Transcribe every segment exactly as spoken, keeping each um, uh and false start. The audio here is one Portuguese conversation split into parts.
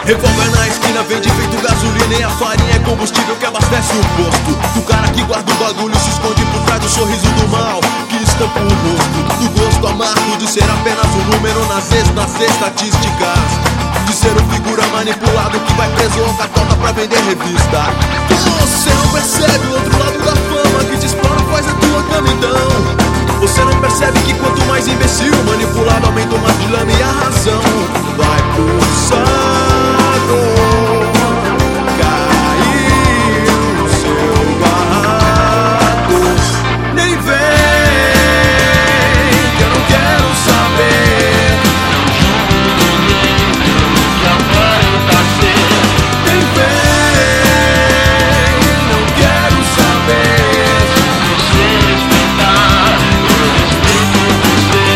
Revólver na esquina, vende feito gasolina, e a farinha é combustível que abastece o posto. Do cara que guarda o bagulho se esconde por trás do sorriso do mal que estampa o rosto. Do gosto amargo de ser apenas um número nas, nas estatísticas, de ser um figura manipulado que vai preso ou catota pra vender revista. Você não percebe o outro lado da fama que te explora, faz a tua cama então. Você não percebe que quanto mais imbecil, manipulado, aumenta o mar de lama e a razão vai pro saco, cair no seu barraco. Nem vem, que eu não quero saber. Que aparenta ser. Nem vem, não quero saber. Você respeitar, eu respeito você.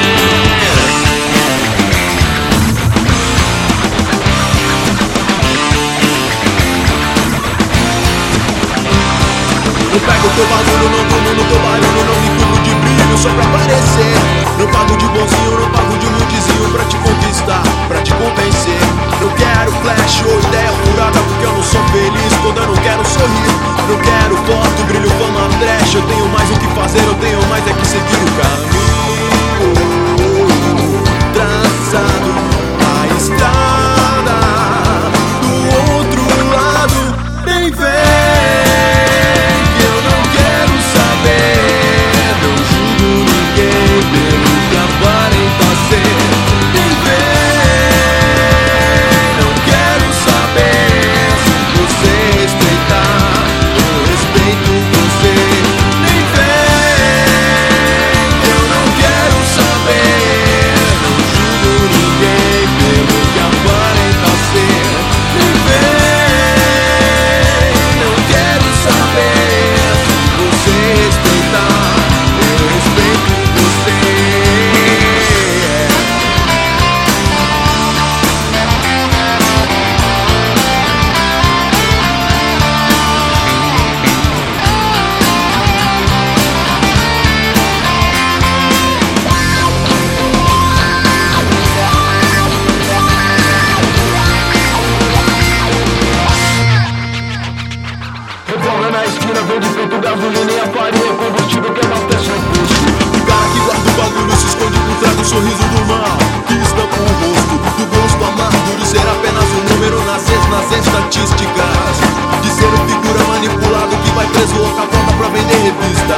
Eu pego teu bagulho, não durmo no teu barulho, não me cubro de brilho só pra aparecer. Não pago de bonzinho, não pago de nudezinho pra te conquistar, pra te convencer. Eu quero flash ou ideia furada porque eu não sou feliz quando eu não quero sorrir. Não quero foto, brilho, fama, trash. Eu tenho mais o que fazer, eu tenho mais é que seguir o caminho traçado, a estrada do outro lado. Nem vem, na esquina, vende feito gasolina, e a farinha é combustível que abastece o posto. O cara que guarda o bagulho se esconde por trás do sorriso do mal que estampa o rosto. Do gosto amargo de ser apenas um número nas, nas estatísticas, de ser um figura manipulado que vai preso ou capota pra vender revista.